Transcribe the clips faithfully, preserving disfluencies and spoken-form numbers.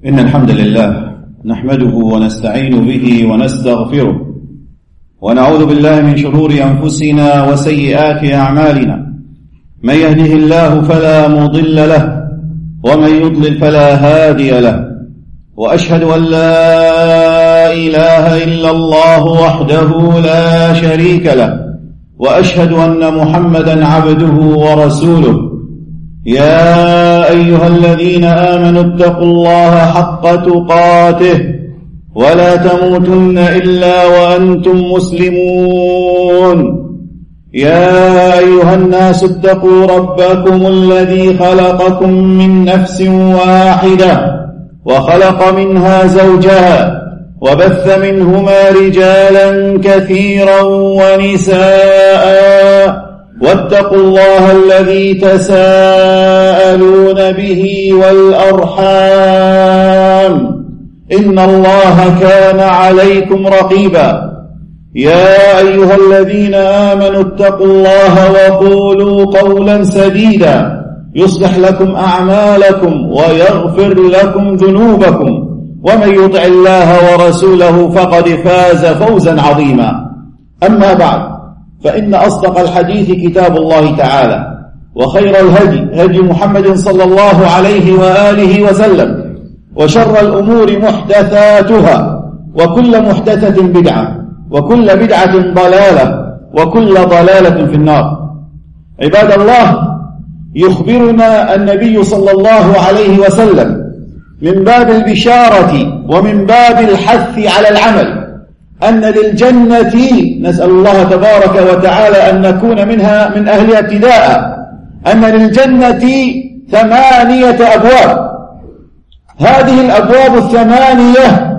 إن الحمد لله نحمده ونستعين به ونستغفره ونعوذ بالله من شرور أنفسنا وسيئات أعمالنا. من يهده الله فلا مضل له ومن يضلل فلا هادي له، وأشهد أن لا إله إلا الله وحده لا شريك له، وأشهد أن محمدا عبده ورسوله. يا أيها الذين آمنوا اتقوا الله حق تقاته ولا تموتن إلا وأنتم مسلمون. يا أيها الناس اتقوا ربكم الذي خلقكم من نفس واحدة وخلق منها زوجها وبث منهما رجالا كثيرا ونساء، واتقوا الله الذي تساءلون به والأرحام إن الله كان عليكم رقيبا. يا أيها الذين آمنوا اتقوا الله وقولوا قولا سديدا يصلح لكم أعمالكم ويغفر لكم ذنوبكم، ومن يطع الله ورسوله فقد فاز فوزا عظيما. أما بعد، فإن أصدق الحديث كتاب الله تعالى، وخير الهدي هدي محمد صلى الله عليه وآله وسلم، وشر الأمور محدثاتها، وكل محدثة بدعة، وكل بدعة ضلالة، وكل ضلالة في النار. عباد الله، يخبرنا النبي صلى الله عليه وسلم من باب البشارة ومن باب الحث على العمل أن للجنة، نسأل الله تبارك وتعالى أن نكون منها من أهلها ابتداء، أن للجنة ثمانية أبواب. هذه الأبواب الثمانية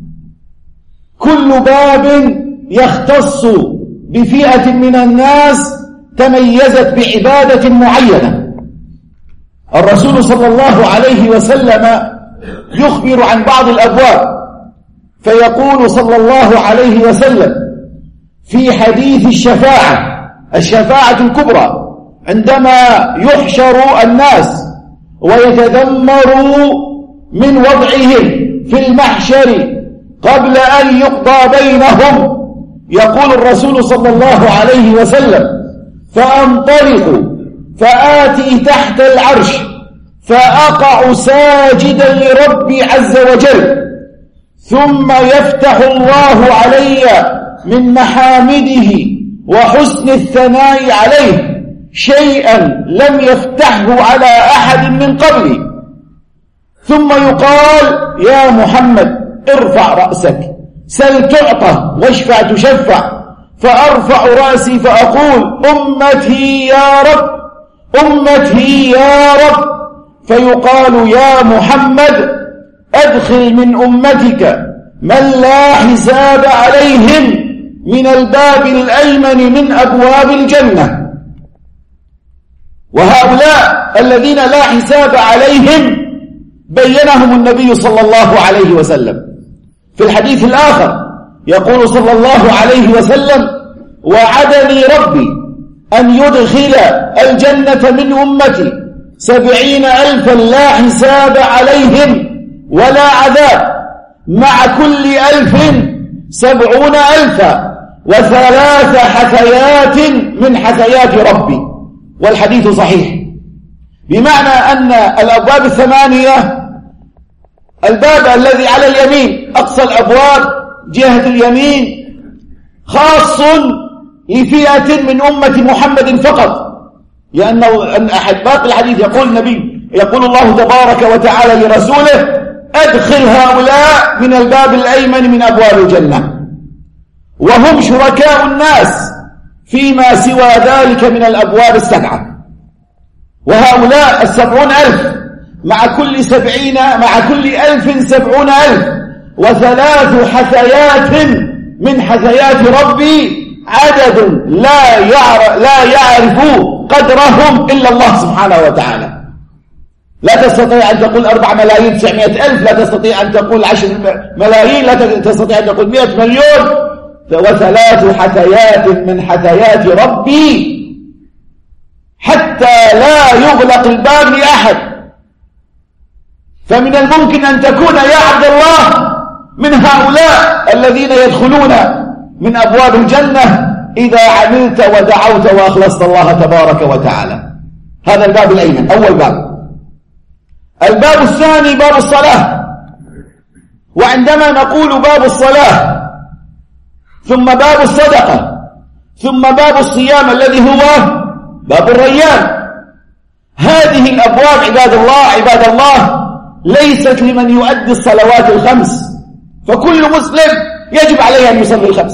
كل باب يختص بفئة من الناس تميزت بعبادة معينة. الرسول صلى الله عليه وسلم يخبر عن بعض الأبواب، فيقول صلى الله عليه وسلم في حديث الشفاعة الشفاعة الكبرى، عندما يحشر الناس ويتذمروا من وضعهم في المحشر قبل أن يقضى بينهم، يقول الرسول صلى الله عليه وسلم: فأنطلق فآتي تحت العرش فأقع ساجدا لربي عز وجل، ثم يفتح الله علي من محامده وحسن الثناء عليه شيئا لم يفتحه على أحد من قبلي، ثم يقال: يا محمد ارفع رأسك، سل تعطى، واشفع تشفع. فأرفع رأسي فأقول: أمتي يا رب، أمتي يا رب. فيقال: يا محمد أدخل من أمتك من لا حساب عليهم من الباب الأيمن من أبواب الجنة. وهؤلاء الذين لا حساب عليهم بينهم النبي صلى الله عليه وسلم في الحديث الآخر، يقول صلى الله عليه وسلم: وعدني ربي أن يدخل الجنة من أمتي سبعين ألفا لا حساب عليهم ولا عذاب، مع كل ألف سبعون ألفا وثلاث حثيات من حثيات ربي. والحديث صحيح، بمعنى أن الأبواب الثمانية، الباب الذي على اليمين أقصى الأبواب جهة اليمين خاص لفئة من أمة محمد فقط، لأنه أن أحد باقي الحديث يقول النبي يقول الله تبارك وتعالى لرسوله: أدخل هؤلاء من الباب الأيمن من أبواب الجنة، وهم شركاء الناس فيما سوى ذلك من الأبواب السبعة. وهؤلاء السبعون ألف مع كل سبعين مع كل ألف سبعون ألف وثلاث حثيات من حثيات ربي، عدد لا يعرف, لا يعرف قدرهم إلا الله سبحانه وتعالى. لا تستطيع أن تقول أربع ملايين تسعمائة ألف، لا تستطيع أن تقول عشر ملايين، لا تستطيع أن تقول مئة مليون. وثلاث حثيات من حثيات ربي حتى لا يغلق الباب لأحد. فمن الممكن أن تكون يا عبد الله من هؤلاء الذين يدخلون من أبواب الجنة إذا عملت ودعوت وأخلصت الله تبارك وتعالى. هذا الباب الأيمن، أول باب. الباب الثاني باب الصلاة. وعندما نقول باب الصلاة ثم باب الصدقة ثم باب الصيام الذي هو باب الريان، هذه الأبواب عباد الله عباد الله ليست لمن يؤدي الصلوات الخمس، فكل مسلم يجب عليه أن يصلي الخمس،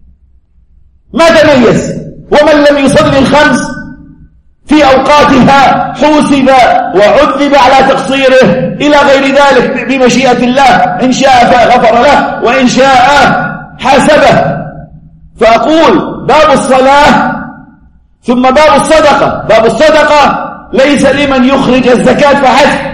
ما تميز. ومن لم يصلي الخمس في أوقاتها حوسب وعذب على تقصيره إلى غير ذلك بمشيئة الله، إن شاء فغفر له وإن شاء حاسبه. فأقول باب الصلاة ثم باب الصدقة. باب الصدقة ليس لمن يخرج الزكاة فحسب.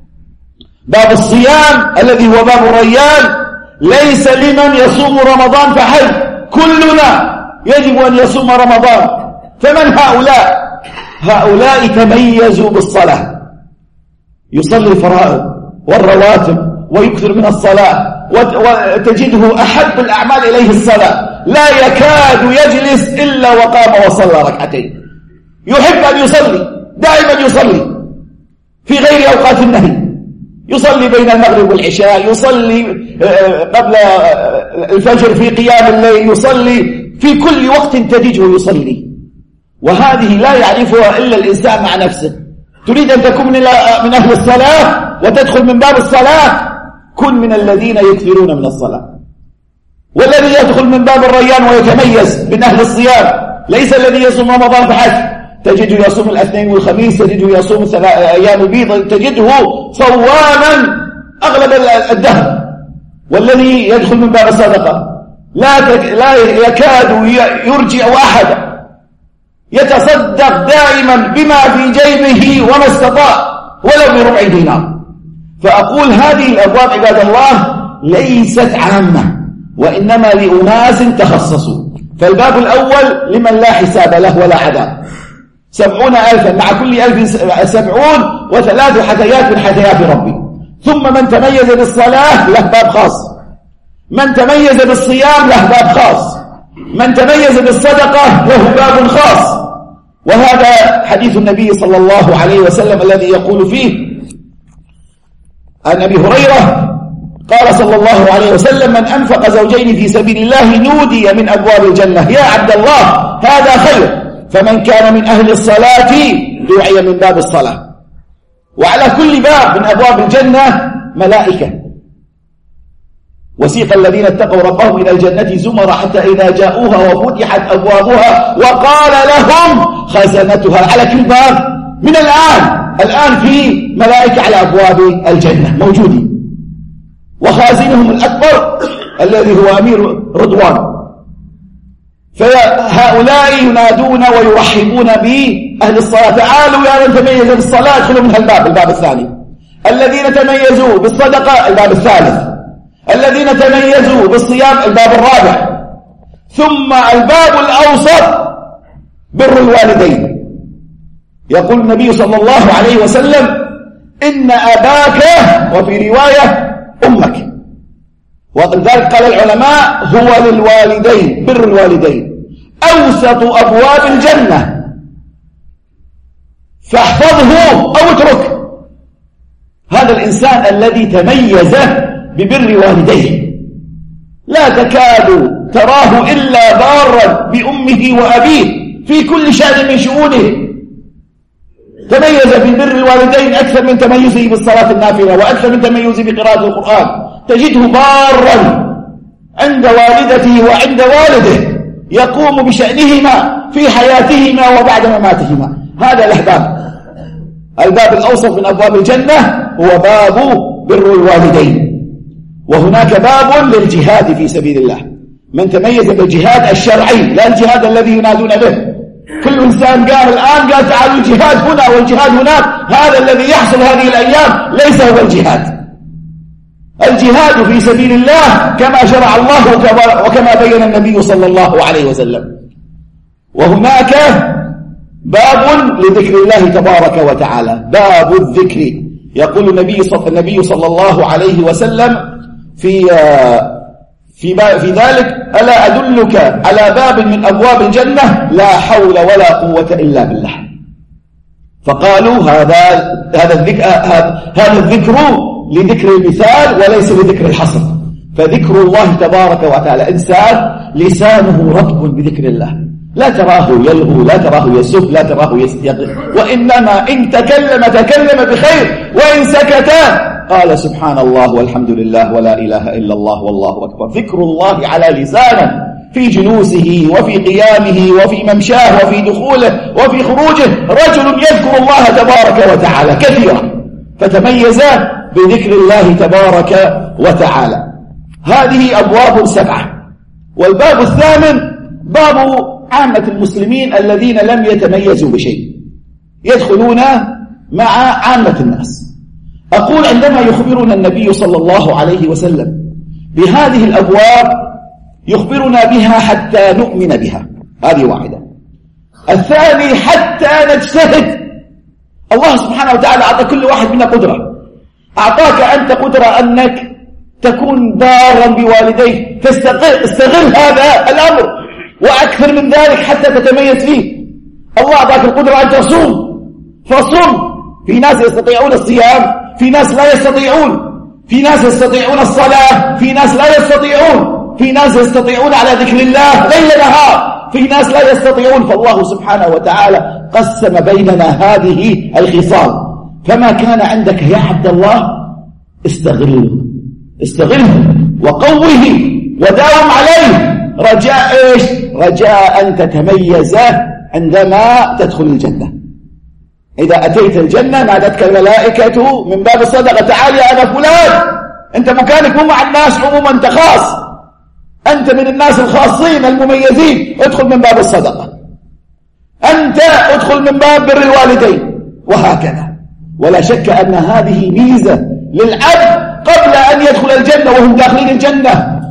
باب الصيام الذي هو باب الريان ليس لمن يصوم رمضان فحسب، كلنا يجب أن يصوم رمضان. فمن هؤلاء؟ هؤلاء تميزوا بالصلاة، يصلي الفرائض والرواتب ويكثر من الصلاة، وتجده أحب الأعمال إليه الصلاة، لا يكاد يجلس إلا وقام وصلى ركعتين. يحب أن يصلي، دائما يصلي في غير أوقات النهي، يصلي بين المغرب والعشاء، يصلي قبل الفجر في قيام الليل، يصلي في كل وقت تجده يصلي. وهذه لا يعرفها إلا الإنسان مع نفسه. تريد أن تكون من أهل الصلاة وتدخل من باب الصلاة، كن من الذين يكثرون من الصلاة. والذي يدخل من باب الريان ويتميز من أهل الصيام ليس الذي يصوم رمضان فحسب، تجده يصوم الاثنين والخميس، تجده يصوم أيام البيض، تجده صواما أغلب الدهر. والذي يدخل من باب الصدقة لا, تك... لا يكاد يرجع أحدا، يتصدق دائما بما في جيبه وما استطاع ولو بربع دينار. فأقول هذه الأبواب عباد الله ليست عامة، وإنما لأناس تخصصوا. فالباب الأول لمن لا حساب له ولا عذاب، سبعون ألفا مع كل ألف سبعون وثلاث حثيات من حثيات ربي. ثم من تميز بالصلاة له باب خاص، من تميز بالصيام له باب خاص، من تميز بالصدقة له باب خاص. وهذا حديث النبي صلى الله عليه وسلم الذي يقول فيه عن أبي هريرة قال صلى الله عليه وسلم: من أنفق زوجين في سبيل الله نودي من أبواب الجنة يا عبد الله هذا خير. فمن كان من أهل الصلاة دعي من باب الصلاة. وعلى كل باب من أبواب الجنة ملائكة، وسيق الذين اتقوا ربهم إلى الجنة زمر حتى إذا جاءوها وفتحت أبوابها وقال لهم خزنتها. على كل باب من الآن الآن في ملائكة على أبواب الجنة موجودين، وخازنهم الأكبر الذي هو أمير رضوان. فهؤلاء ينادون ويرحبون بأهل الصلاة: تعالوا يا من تميز بالصلاة ادخلوا من الباب، الباب الثاني. الذين تميزوا بالصدقة الباب الثالث. الذين تميزوا بالصيام الباب الرابع. ثم الباب الأوسط بر الوالدين. يقول النبي صلى الله عليه وسلم: إن أباك، وفي رواية أمك. ولذلك قال العلماء: هو للوالدين، بر الوالدين أوسط أبواب الجنة، فاحفظه أو اترك. هذا الإنسان الذي تميز ببر والديه لا تكاد تراه إلا بارا بأمه وأبيه في كل شأن من شؤونه. تميز ببر الوالدين أكثر من تميزه بالصلاة النافلة، وأكثر من تميزه بقراءة القرآن. تجده بارا عند والدته وعند والده، يقوم بشأنهما في حياتهما وبعد مماتهما. هذا الأحباب. الباب الأوسط من أبواب الجنة هو باب بر الوالدين. وهناك باب للجهاد في سبيل الله، من تميز بالجهاد الشرعي لا الجهاد الذي ينادون به. كل إنسان قال الآن قال تعالوا الجهاد هنا والجهاد هناك، هذا الذي يحصل هذه الأيام ليس هو الجهاد. الجهاد في سبيل الله كما شرع الله وكما بين النبي صلى الله عليه وسلم. وهناك باب لذكر الله تبارك وتعالى، باب الذكر يقول النبي صلى, النبي صلى الله عليه وسلم في في في ذلك: ألا أدلك على باب من أبواب الجنة لا حول ولا قوة إلا بالله. فقالوا هذا هذا الذكر هذا الذكر لذكر المثال وليس لذكر الحصر. فذكر الله تبارك وتعالى إنسان لسانه رطب بذكر الله، لا تراه يلغو، لا تراه يسب، لا تراه يستغل، وإنما إن تكلم تكلم بخير، وإن سكت قال سبحان الله والحمد لله ولا إله إلا الله والله أكبر. ذكر الله على لسانه في جلوسه وفي قيامه وفي ممشاه وفي دخوله وفي خروجه. رجل يذكر الله تبارك وتعالى كثيرا فتميز بذكر الله تبارك وتعالى. هذه أبواب سبعة. والباب الثامن باب عامة المسلمين الذين لم يتميزوا بشيء، يدخلون مع عامة الناس. أقول عندما يخبرنا النبي صلى الله عليه وسلم بهذه الأبواب يخبرنا بها حتى نؤمن بها، هذه واحدة. الثاني حتى نجتهد. الله سبحانه وتعالى أعطى كل واحد منا قدرة، أعطاك أنت قدرة أنك تكون بارا بوالديك، تستغل هذا الأمر وأكثر من ذلك حتى تتميز فيه. الله أعطاك القدرة أن تصوم فصم. في ناس يستطيعون الصيام، في ناس لا يستطيعون، في ناس يستطيعون الصلاة، في ناس لا يستطيعون، في ناس يستطيعون على ذكر الله ليل نهار، في ناس لا يستطيعون. فالله سبحانه وتعالى قسم بيننا هذه الخصال. فما كان عندك يا عبد الله استغله استغله وقوه وداوم عليه، رجاء إيش؟ رجاء أن تتميز عندما تدخل الجنة. إذا أتيت الجنة نادتك الملائكة من باب الصدقة: تعال يا أنا فلان، أنت مكانك مو مع الناس عموما، أنت خاص، أنت من الناس الخاصين المميزين، ادخل من باب الصدقة، أنت ادخل من باب بر الوالدين، وهكذا. ولا شك أن هذه ميزة للعبد قبل أن يدخل الجنة، وهم داخلين الجنة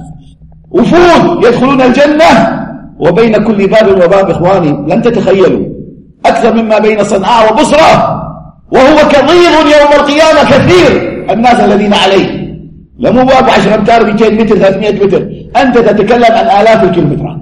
وفود يدخلون الجنة، وبين كل باب وباب إخواني لن تتخيلوا أكثر مما بين صنعاء وبصرة، وهو كضيض يوم القيامة كثير الناس الذين عليه، لمو باب عشر أمتار مئتين متر ثلاثمائة متر، أنت تتكلم عن آلاف الكيلومترات.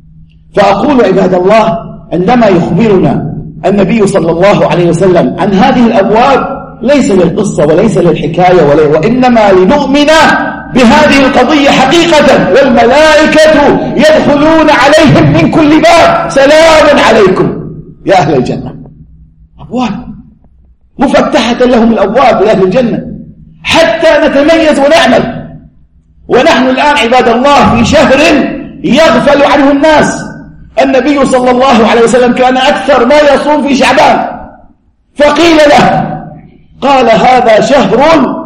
فأقول عباد الله عندما يخبرنا النبي صلى الله عليه وسلم عن هذه الأبواب ليس للقصة وليس للحكاية، وإنما لنؤمن بهذه القضية حقيقة. والملائكة يدخلون عليهم من كل باب: سلام عليكم يا أهل الجنة. أبواب مفتحة لهم الأبواب لأهل الجنة حتى نتميز ونعمل. ونحن الآن عباد الله في شهر يغفل عنه الناس. النبي صلى الله عليه وسلم كان أكثر ما يصوم في شعبان، فقيل له قال: هذا شهر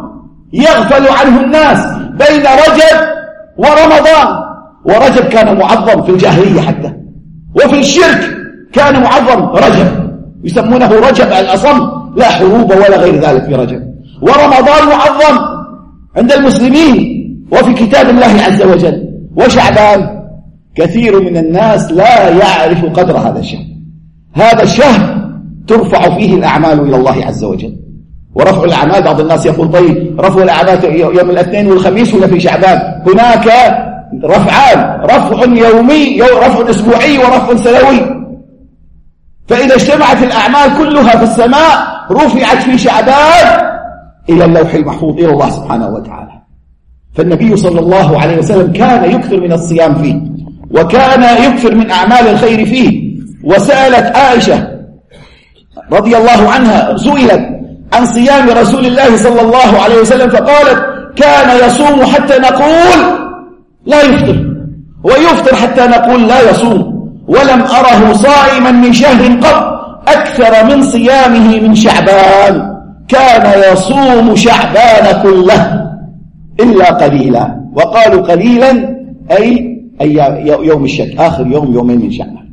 يغفل عنه الناس بين رجب ورمضان. ورجب كان معظم في الجاهلية حتى، وفي الشرك كان معظم رجب، يسمونه رجب الأصم، لا حروب ولا غير ذلك في رجب. ورمضان معظم عند المسلمين وفي كتاب الله عز وجل. وشعبان كثير من الناس لا يعرف قدر هذا الشهر. هذا الشهر ترفع فيه الأعمال إلى الله عز وجل. ورفع الأعمال، بعض الناس يقول طيب رفع الأعمال يوم الاثنين والخميس ولا في شعبان؟ هناك رفعان: رفع يومي، رفع أسبوعي، ورفع سنوي. فإذا اجتمعت الأعمال كلها في السماء رفعت في شعبان إلى اللوح المحفوظ إلى الله سبحانه وتعالى. فالنبي صلى الله عليه وسلم كان يكثر من الصيام فيه، وكان يكثر من أعمال الخير فيه. وسألت عائشة رضي الله عنها، سئلت عن صيام رسول الله صلى الله عليه وسلم فقالت: كان يصوم حتى نقول لا يفطر، ويفطر حتى نقول لا يصوم، ولم أره صائما من شهر قط أكثر من صيامه من شعبان، كان يصوم شعبان كله إلا قليلا. وقالوا قليلا أي, أي يوم الشك، آخر يوم يومين من شعبان.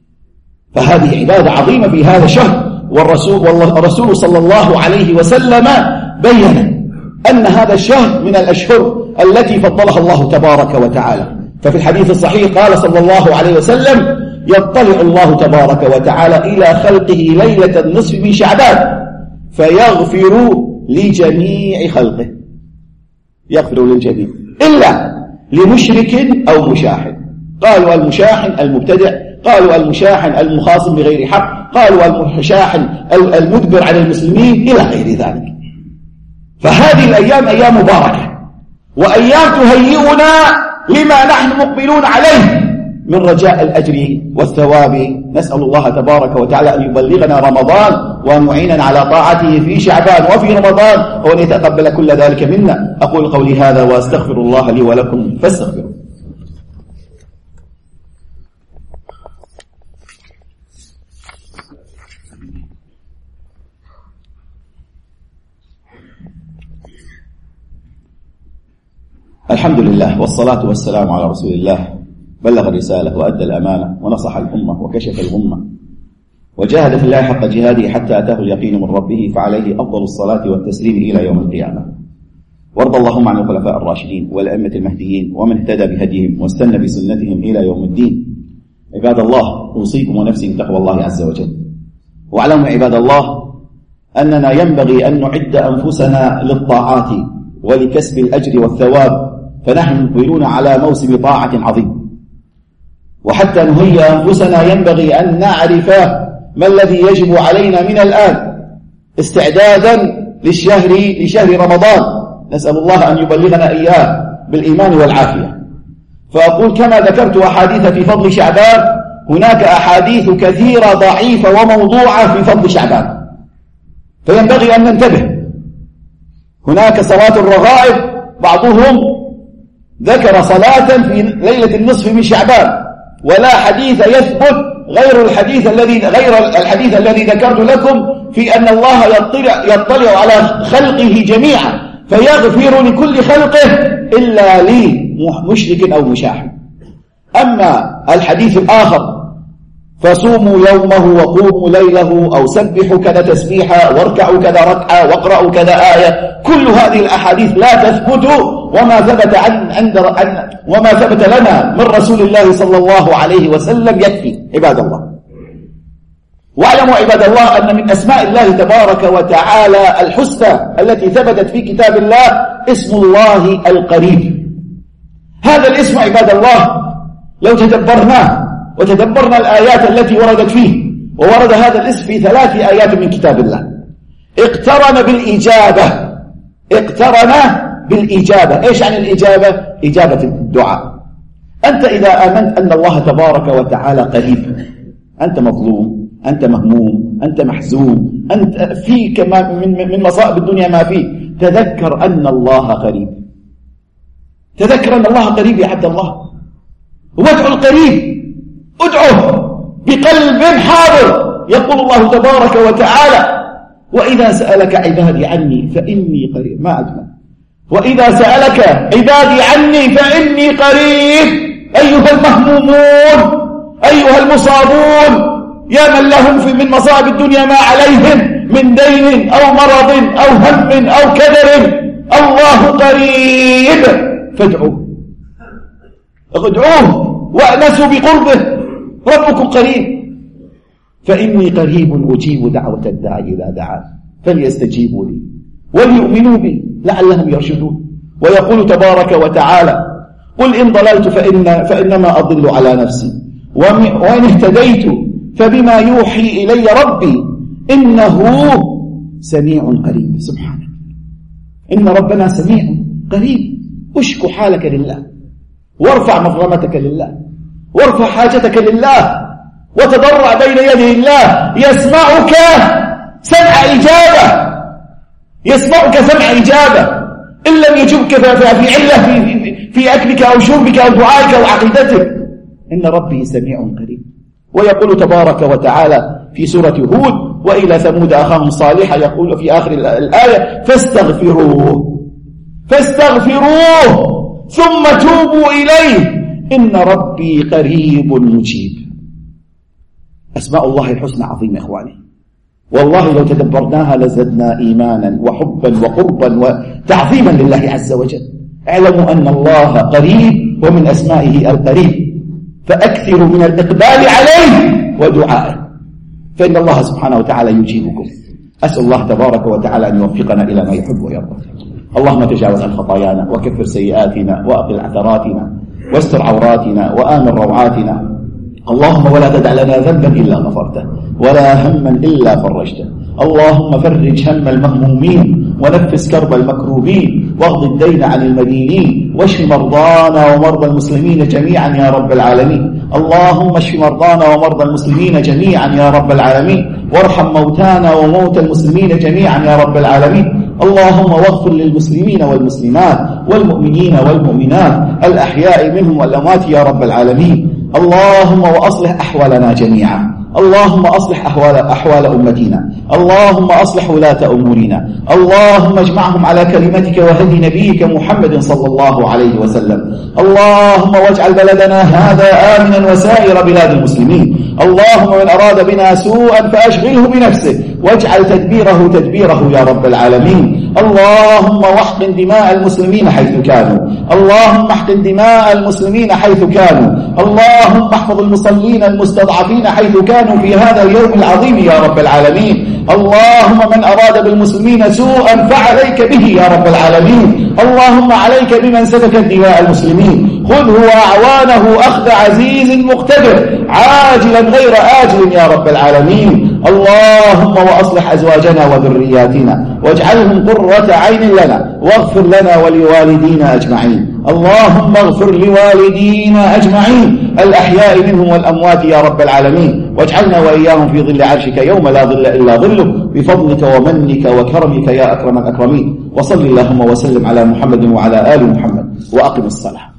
فهذه عبادة عظيمة في هذا الشهر. والرسول, والرسول صلى الله عليه وسلم بين أن هذا الشهر من الأشهر التي فضلها الله تبارك وتعالى. ففي الحديث الصحيح قال صلى الله عليه وسلم: يطلع الله تبارك وتعالى إلى خلقه ليلة النصف من شعبان فيغفر لجميع خلقه، يغفر للجميع إلا لمشرك أو مشاحن. قالوا المشاحن المبتدع، قالوا المشاحن المخاصم بغير حق، قالوا المشاحن المدبر على المسلمين إلى غير ذلك. فهذه الأيام أيام مباركة، وأيام تهيئنا لما نحن مقبلون عليه من رجاء الأجر والثواب. نسأل الله تبارك وتعالى أن يبلغنا رمضان وأن يعيننا على طاعته في شعبان وفي رمضان، وأن يتقبل كل ذلك منا. أقول قولي هذا وأستغفر الله لي ولكم فاستغفروا. الحمد لله والصلاة والسلام على رسول الله، بلغ الرسالة وأدى الأمانة ونصح الأمة وكشف الغمة وجاهد في الله حق جهاده حتى أتاه اليقين من ربه، فعليه أفضل الصلاة والتسليم إلى يوم القيامة. وارض اللهم عن الخلفاء الراشدين والأئمة المهديين ومن اهتدى بهديهم واستنى بسنتهم إلى يوم الدين. عباد الله، أوصيكم ونفسي بتقوى الله عز وجل. واعلموا عباد الله أننا ينبغي أن نعد أنفسنا للطاعات ولكسب الأجر والثواب، فنحن مقبلون على موسم طاعة عظيم. وحتى نهيئ أنفسنا ينبغي أن نعرف ما الذي يجب علينا من الآن استعدادا للشهر لشهر رمضان. نسأل الله أن يبلغنا إياه بالإيمان والعافية. فأقول كما ذكرت أحاديث في فضل شعبان، هناك أحاديث كثيرة ضعيفة وموضوعة في فضل شعبان، فينبغي أن ننتبه. هناك صلاة الرغائب، بعضهم ذكر صلاة في ليلة النصف من شعبان، ولا حديث يثبت غير الحديث الذي غير الحديث الذي ذكرت لكم في أن الله يطلع يطلع على خلقه جميعا فيغفر لكل خلقه إلا لمشرك أو مشاحن. أما الحديث الآخر فصوموا يومه وقوموا ليله، أو سبحوا كذا تسبيحا واركعوا كذا ركعة واقرأوا كذا آية، كل هذه الأحاديث لا تثبت، وما ثبت عن عند عن وما ثبت لنا من رسول الله صلى الله عليه وسلم يكفي. عباد الله، واعلموا عباد الله أن من أسماء الله تبارك وتعالى الحسنى التي ثبتت في كتاب الله اسم الله القريب. هذا الاسم عباد الله لو تدبرناه وتدبرنا الآيات التي وردت فيه، وورد هذا الاسم في ثلاث آيات من كتاب الله، اقترن بالإجابة. اقترن بالإجابة. إيش يعني الإجابة؟ إجابة الدعاء. أنت إذا آمنت أن الله تبارك وتعالى قريب، أنت مظلوم، أنت مهموم، أنت محزون، أنت فيك ما من, من مصائب الدنيا ما فيه، تذكر أن الله قريب. تذكر أن الله قريب يا عبد الله، وادعو القريب، ادعوه بقلب حاضر. يقول الله تبارك وتعالى: وإذا سألك عبادي عني فإني قريب. ما أجمل. وإذا سألك عبادي عني فإني قريب. أيها المهمومون، أيها المصابون، يا من لهم في من مصائب الدنيا ما عليهم من دين أو مرض أو هم أو كدر، الله قريب فادعوه. ادعوه وأنسوا بقربه، ربكم قريب. فإني قريب أجيب دعوة الداعي إذا دعان فليستجيبوا لي وليؤمنوا بي لعلهم يرشدون. ويقول تبارك وتعالى: قل إن ضللت فإن فإنما أضل على نفسي وإن اهتديت فبما يوحي إلي ربي إنه سميع قريب. سبحانه، إن ربنا سميع قريب. اشكو حالك لله، وارفع مظلمتك لله، وارفع حاجتك لله، وتضرع بين يدي الله. يسمعك سمع إجابة، يسمعك سمع إجابة. إن لم يجبك في علة في, في أكلك أو شربك أو دعائك أو عقيدتك. إن ربي سميع قريب. ويقول تبارك وتعالى في سورة هود: وإلى ثمود أخاهم صالحا، يقول في آخر الآية: فاستغفروه فاستغفروه ثم توبوا إليه إن ربي قريب مجيب. أسماء الله الحسنى عظيمة إخواني، والله لو تدبرناها لزدنا إيمانا وحبا وقربا وتعظيما لله عز وجل. اعلموا أن الله قريب، ومن أسمائه القريب، فأكثروا من الإقبال عليه ودعائه، فإن الله سبحانه وتعالى يجيبكم. أسأل الله تبارك وتعالى أن يوفقنا إلى ما يحب ويرضى. اللهم تجاوز عن خطايانا وكفر سيئاتنا وأقل عثراتنا واستر عوراتنا وآمن روعاتنا. اللهم ولا تدع لنا ذنبا إلا غفرته ولا هما إلا فرجته. اللهم فرج هم المهمومين ونفس كرب المكروبين واغض الدين عن المدينين واشف مرضانا ومرضى المسلمين جميعا يا رب العالمين. اللهم اشف مرضانا ومرضى المسلمين جميعا يا رب العالمين وارحم موتانا وموتى المسلمين جميعا يا رب العالمين. اللهم واغفر للمسلمين والمسلمات والمؤمنين والمؤمنات الأحياء منهم والأموات يا رب العالمين. اللهم وأصلح أحوالنا جميعا. اللهم أصلح أحوال, أحوال أمتنا. اللهم أصلح ولاة أمورنا. اللهم اجمعهم على كلمتك وهدي نبيك محمد صلى الله عليه وسلم. اللهم واجعل بلدنا هذا آمنا وسائر بلاد المسلمين. اللهم من أراد بنا سوءا فأشغله بنفسه واجعل تدبيره تدبيره يا رب العالمين. اللهم واحقن دماء المسلمين حيث كانوا. اللهم احقن دماء المسلمين حيث كانوا. اللهم احفظ المصلين المستضعفين حيث كانوا في هذا اليوم العظيم يا رب العالمين. اللهم من أراد بالمسلمين سوءا فعليك به يا رب العالمين. اللهم عليك بمن سفك دماء المسلمين، خذه وأعوانه أخذ عزيز مقتدر عاجلا غير آجل يا رب العالمين. اللهم وأصلح أزواجنا وذرياتنا واجعلهم قرة عين لنا واغفر لنا ولوالدينا أجمعين. اللهم اغفر لوالدينا أجمعين الأحياء منهم والأموات يا رب العالمين واجعلنا وإياهم في ظل عرشك يوم لا ظل إلا ظلك بفضلك ومنك وكرمك يا أكرم الأكرمين. وصل اللهم وسلم على محمد وعلى آل محمد وأقم الصلاة.